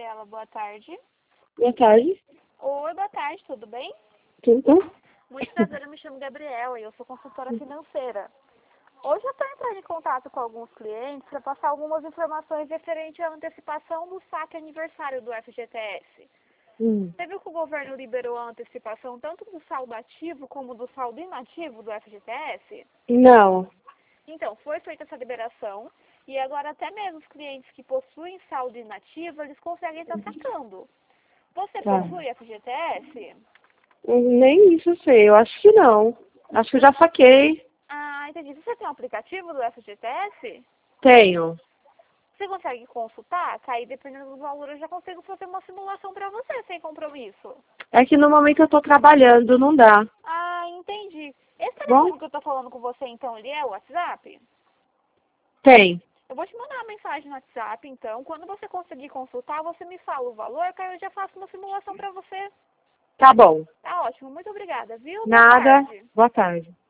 Gabriela, boa tarde. Boa tarde. Oi, boa tarde, tudo bem? Tudo? Muito prazer, eu me chamo Gabriela e eu sou consultora financeira. Hoje eu estou entrando em contato com alguns clientes para passar algumas informações referentes à antecipação do saque aniversário do FGTS. Você viu que o governo liberou a antecipação tanto do saldo ativo como do saldo inativo do FGTS? Não. Então, foi feita essa liberação e agora até mesmo os clientes que possuem saldo inativo, eles conseguem estar sacando. Você Tá. possui FGTS? Nem isso eu sei, eu acho que não. Acho que eu já saquei. Ah, entendi. Você tem um aplicativo do FGTS? Tenho. Você consegue consultar? Que aí, dependendo do valor, eu já consigo fazer uma simulação para você, sem compromisso. É que no momento eu tô trabalhando, não dá. Ah, entendi. Esse Bom? telefone que eu tô falando com você, então, ele é o WhatsApp? Tem. Eu vou te mandar uma mensagem no WhatsApp, então. Quando você conseguir consultar, você me fala o valor, que aí eu já faço uma simulação para você. Tá bom. Tá ótimo. Muito obrigada, viu? Boa Nada. tarde. Boa tarde.